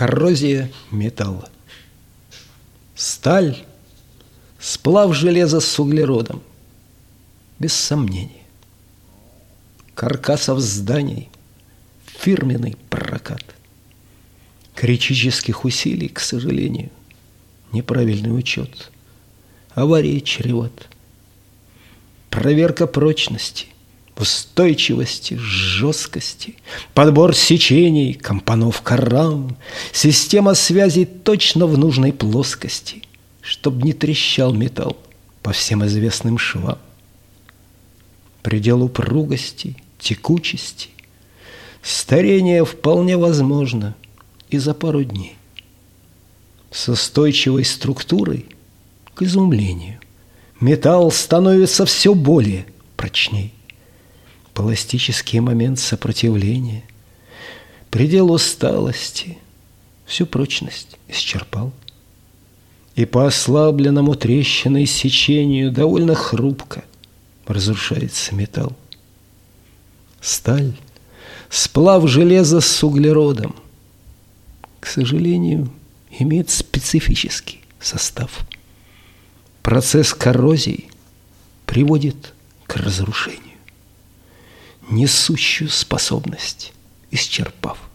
Коррозия металла. Сталь – сплав железа с углеродом, без сомнения. Каркасов зданий – фирменный прокат. Критических усилий, к сожалению, неправильный учет. Аварии чреват. Проверка прочности, устойчивости, жесткости, подбор сечений, компоновка рам, система связей точно в нужной плоскости, чтоб не трещал металл по всем известным швам. Предел упругости, текучести, старение вполне возможно и за пару дней. С устойчивой структурой, к изумлению, металл становится все более прочней. Пластический момент сопротивления, предел усталости, всю прочность исчерпал. И по ослабленному трещиной сечению довольно хрупко разрушается металл. Сталь – сплав железа с углеродом, к сожалению, имеет специфический состав. Процесс коррозии приводит к разрушению, несущую способность исчерпав.